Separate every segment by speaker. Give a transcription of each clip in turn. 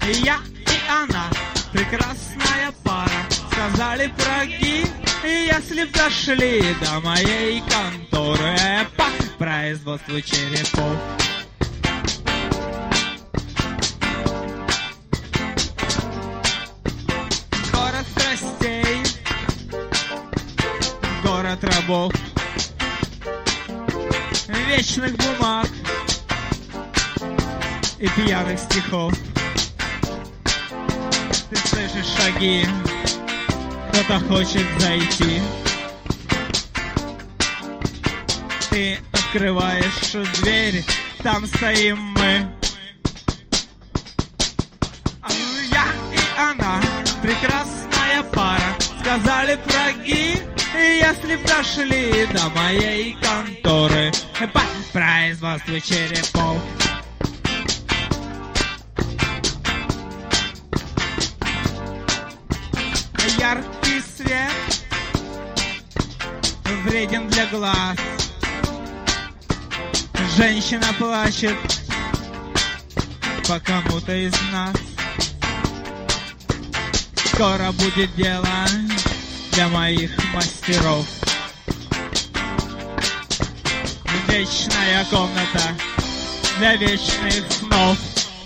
Speaker 1: Я и она, прекрасная пара, сказали враги, если б дошли до моей конторы по производству черепов. Город страстей, город рабов, вечных бумаг и пьяных стихов. Ты слышишь шаги, кто-то хочет зайти. Ты открываешь дверь, там стоим мы. Я и она, прекрасная пара, сказали враги, если б дошли до моей конторы по производству черепов. Яркий свет вреден для глаз. Женщина плачет по кому-то из нас. Скоро будет дело для моих мастеров. Вечная комната для вечных снов.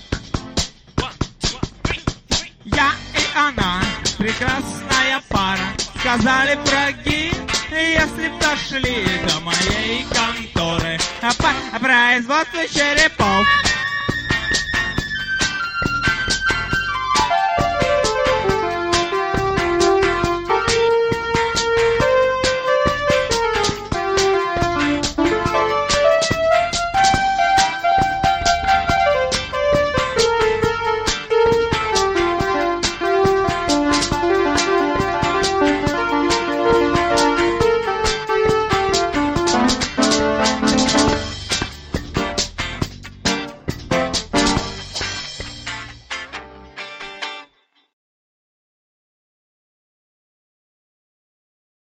Speaker 1: Я и она, прекрасная пара, сказали враги, если б дошли до моей конторы по производству черепов.